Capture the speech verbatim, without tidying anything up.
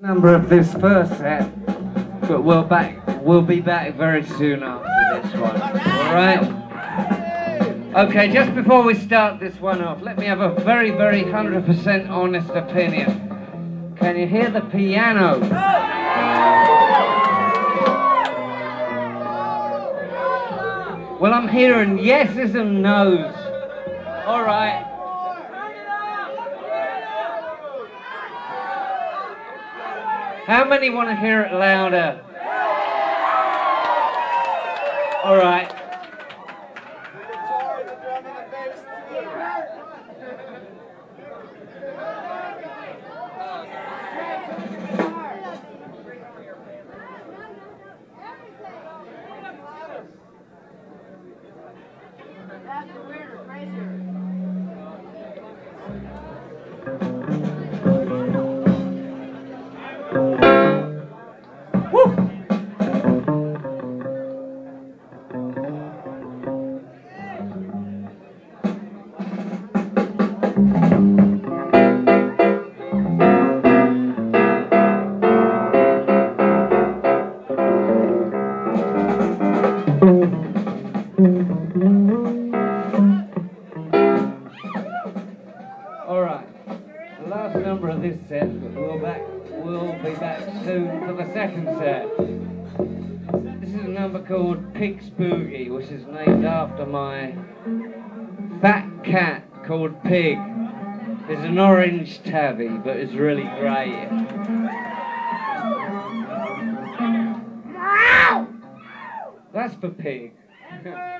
Number of this first set, but we'll back. We'll be back very soon after this one. All right. Okay. Just before we start this one off, let me have a very, very hundred percent honest opinion. Can you hear the piano? Well, I'm hearing yeses and nos. All right. How many want to hear it louder? All right. All right, the last number of this set, but we'll back. We'll be back soon for the second set. This is a number called Pig's Boogie, which is named after my fat cat called Pig. It's an orange tabby, but it's really grey. That's for Pig.